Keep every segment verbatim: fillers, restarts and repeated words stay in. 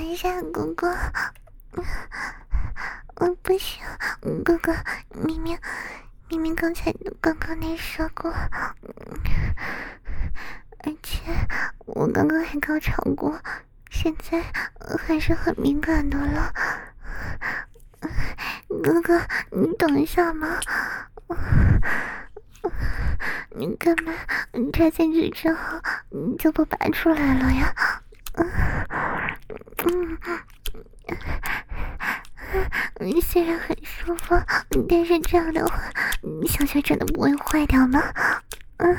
一下哥哥，我不行，哥哥，明明明明刚才刚刚那说过，而且我刚刚还高潮过，现在还是很敏感的了。哥哥，你等一下嘛。你干嘛插进去之后你就不拔出来了呀？嗯嗯，虽然很舒服，但是这样的话小穴真的不会坏掉吗？嗯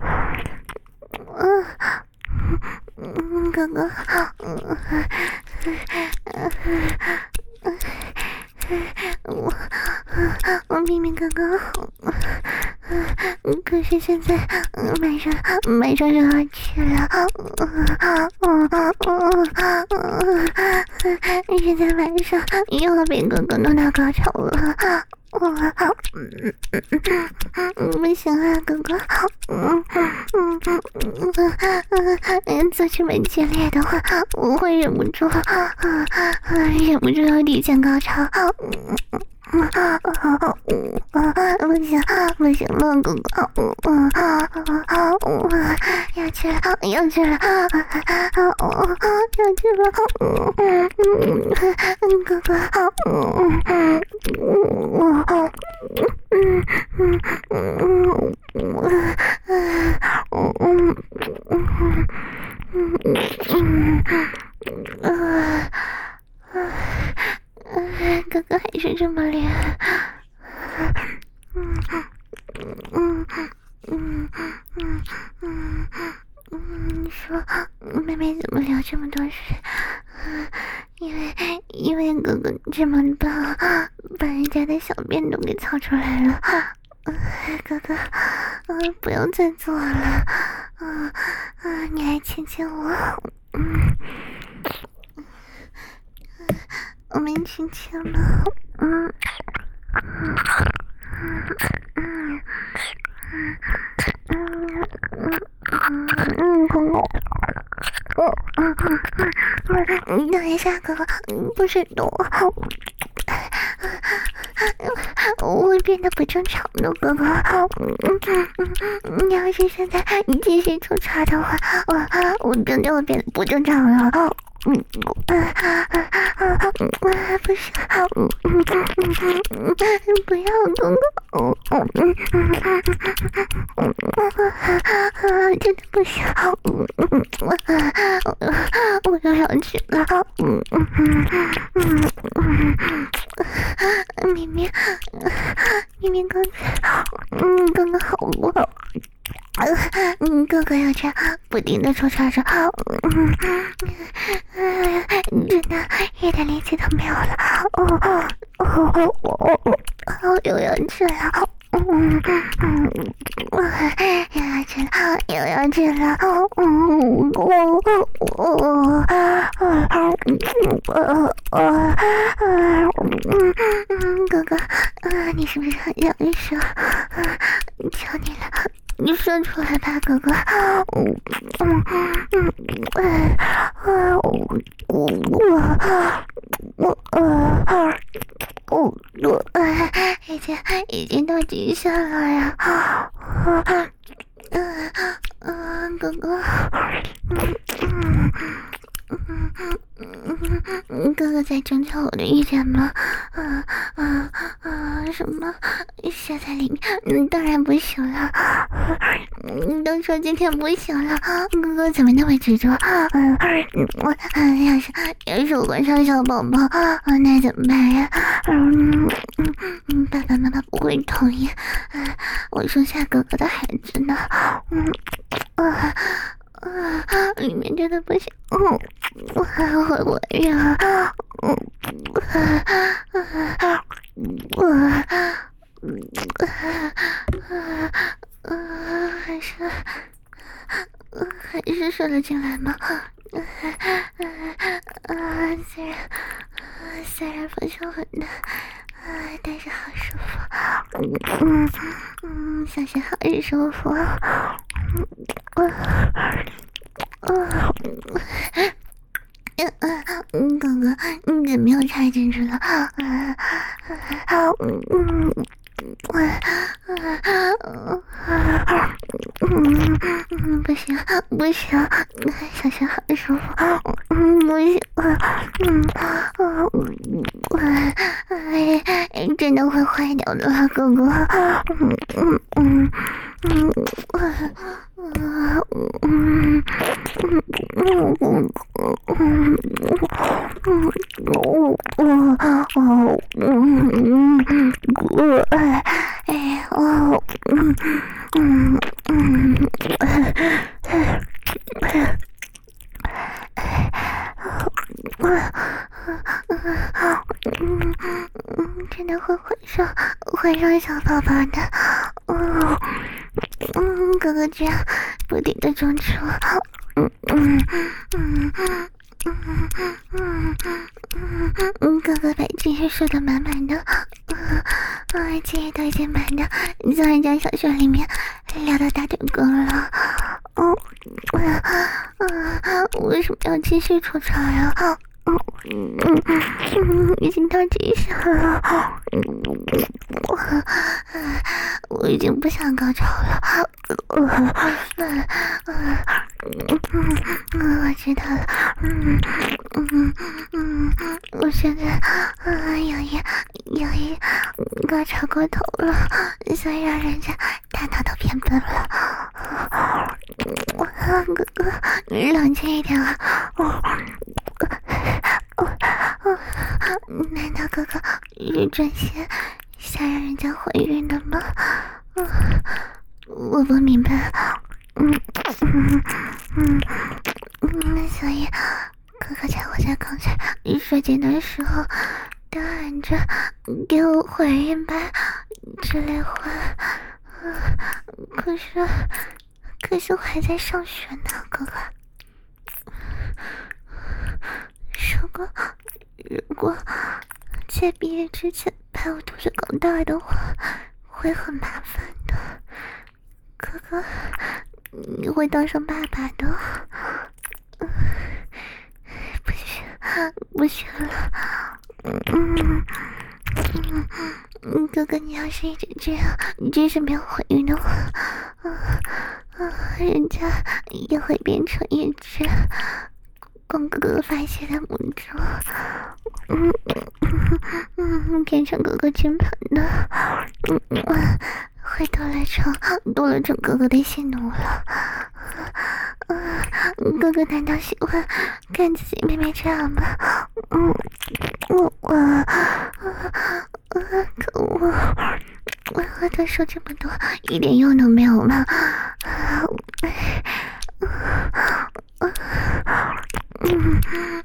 嗯嗯，哥哥，嗯嗯嗯我我明明刚刚好，可是现在马上马上就要去了，现在晚上又要被哥哥弄到高潮了。我嗯嗯不行啊，哥哥，嗯嗯嗯嗯，做这么激烈的话，我会忍不住，忍不住要抵向高潮。嗯不行不行了，哥哥，要去了要去了，要去了，哥哥，嗯嗯嗯嗯哥哥还是这么厉害。嗯嗯嗯嗯嗯嗯，你说妹妹怎么聊这么多事？因为因为哥哥这么棒，把人家的小便都给操出来了。哥哥，嗯，不用再做了，嗯嗯，你来亲亲我，嗯，我们亲亲了，嗯嗯嗯嗯嗯嗯，哥哥，嗯嗯嗯嗯，等一下，哥哥，不是我。我会变得不正常的，哥哥。嗯嗯嗯，你要是现在你继续抽插的话，我我真的会变得不正常了。嗯啊啊啊啊！不是，嗯嗯嗯嗯，不要，哥哥。嗯嗯嗯嗯嗯，真的不行。嗯嗯我我又要去了。嗯嗯嗯嗯嗯，明明明明刚才，嗯，刚刚好过。嗯，哥哥要这样不停的抽插着，嗯嗯，真的一点力气都没有了。哦哦哦哦哦，又要去了。嗯嗯，又要去了，又要去了。嗯，我我我我嗯，哥哥，你是不是很想说？求你了。你说出来吧，哥哥。嗯嗯嗯嗯嗯，我我我我我我已经已经到极限了呀。嗯嗯，哥哥。嗯嗯嗯嗯嗯，哥哥在征求我的意见吗？啊啊啊！什么？射在里面？嗯，当然不行了。嗯，都说今天不行了，哥哥怎么那么执着？嗯，我要是要是我生小宝宝，那怎么办呀？嗯嗯嗯，爸爸妈妈不会同意。嗯，我生下哥哥的孩子呢。嗯啊。啊，里面真的不行，嗯，我还会我呀，嗯，我，呃，还是，还是射了进来吗？呃，虽然，虽然方向很难，但是好舒服，嗯嗯，小心好舒服，嗯嗯嗯，哥又插进去了。嗯嗯嗯。我，嗯嗯，不行不行，小心很舒服，嗯，不行，嗯嗯我，哎，真的会坏掉的，哥哥，嗯嗯嗯嗯，我，嗯嗯嗯嗯嗯嗯我我我嗯嗯我哎哦嗯嗯嗯嗯真的会会上会上小宝宝的，嗯嗯哥哥这样不停的中出，嗯嗯嗯嗯嗯嗯嗯，哥哥把这些说的满满的，嗯嗯，这些都已经满的，在人家小学里面聊到大腿哥了，嗯嗯嗯，为什么要继续出场呀？嗯嗯嗯，已经到极限了，嗯，我我已经不想高潮了，嗯嗯嗯嗯，我知道了，嗯嗯嗯，我现在嗯有一有一高潮过头了，所以让人家大脑都偏笨了，哥哥，你冷静一点啊，哦。哦哦，难道哥哥是真心想让人家怀孕的吗？嗯，我不明白。嗯嗯嗯嗯，所以哥哥在我在刚才射精的时候大喊着给我怀孕吧之类话。可是可是我还在上学呢，哥哥。如果如果在毕业之前把我肚子搞大的话，会很麻烦的。哥哥，你会当上爸爸的。嗯，不行，不行了。嗯嗯嗯，哥哥，你要是一直这样，你真是没有怀孕的话，啊啊，人家也会变成一只光哥哥发泄的母猪，嗯嗯嗯，变成哥哥金盆的，嗯嗯，会多了成多了成哥哥的性奴了。嗯，哥哥难道喜欢看自己妹妹这样吗？嗯，我我，呃，可恶，我和他说这么多，一点用都没有吗？嗯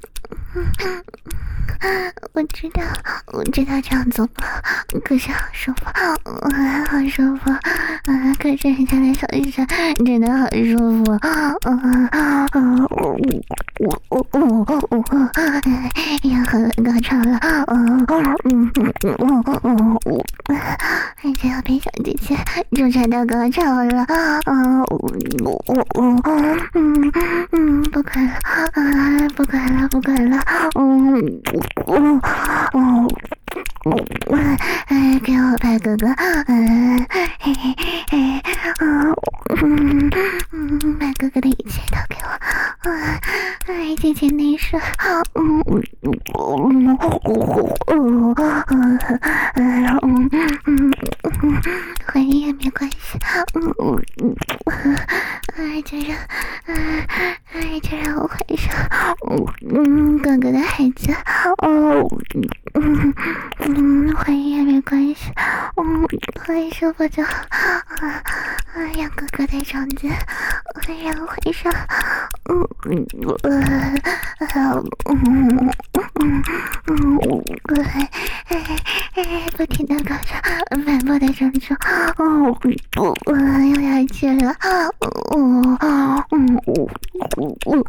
我知道，我知道这样做不好，可是好舒服，嗯，好舒服，嗯，可是人家的手一伸，真的好舒服，嗯嗯嗯，我我我我我，要很高潮了，嗯嗯嗯嗯嗯嗯，人家要被小姐姐纠缠到高潮了，嗯我我我嗯嗯，不管了，啊，不管了，不管了，嗯嗯嗯嗯，哎，给我吧，哥哥，嗯，嘿嘿嘿，嗯嗯嗯，把哥哥的一切都给我，嗯，哎，姐姐你说，嗯嗯嗯嗯嗯嗯嗯嗯，怀孕也没关系，嗯嗯嗯，哎，就让，嗯，哎，就让我怀上，嗯，哥哥的孩子，哦，嗯嗯，怀孕也没关系，嗯，怀舒服就好，啊啊，让哥哥在中间，让我怀上，嗯嗯嗯嗯嗯嗯，哎哎哎，不停的高潮，反复的中出，哦，我又要去了，哦，嗯嗯嗯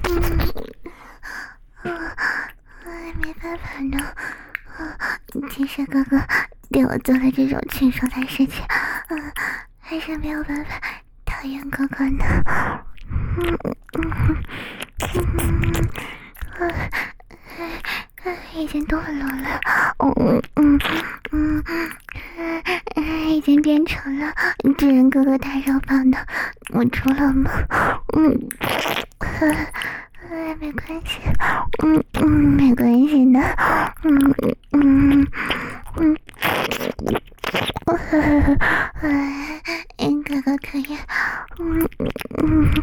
没办法呢，其实是哥哥对我做了这种禽兽的事情，嗯，还是没有办法讨厌哥哥呢。嗯嗯嗯嗯，已经堕落了，嗯嗯嗯嗯，已经变成了主人哥哥大肉棒的我出了吗？嗯，呃，没关系，嗯嗯，没关系的，嗯嗯嗯。嗯，哥哥可以，嗯嗯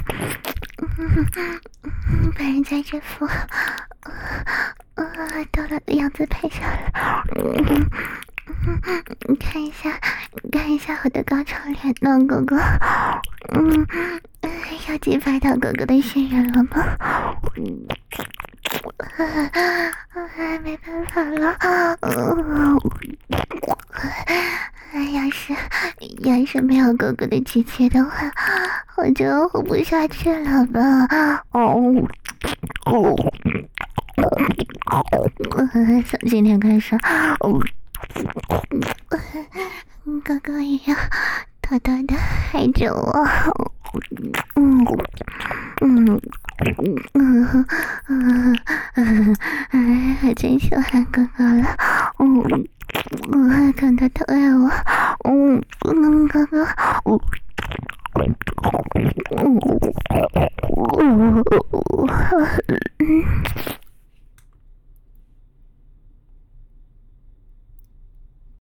嗯，把人家这副呃到了的样子拍下来，嗯嗯，看一下，看一下我的高潮脸呢，哥哥，嗯，要激发到哥哥的信任了吗？嗯，没办法了，嗯。要是要是没有哥哥的机器的话，我就活不下去了吧？哦哦，从今天开始，哦，哥哥也要偷偷的害着我。嗯嗯嗯嗯嗯，我真喜欢哥哥了。嗯。我还看他疼爱我，嗯嗯，哥哥，嗯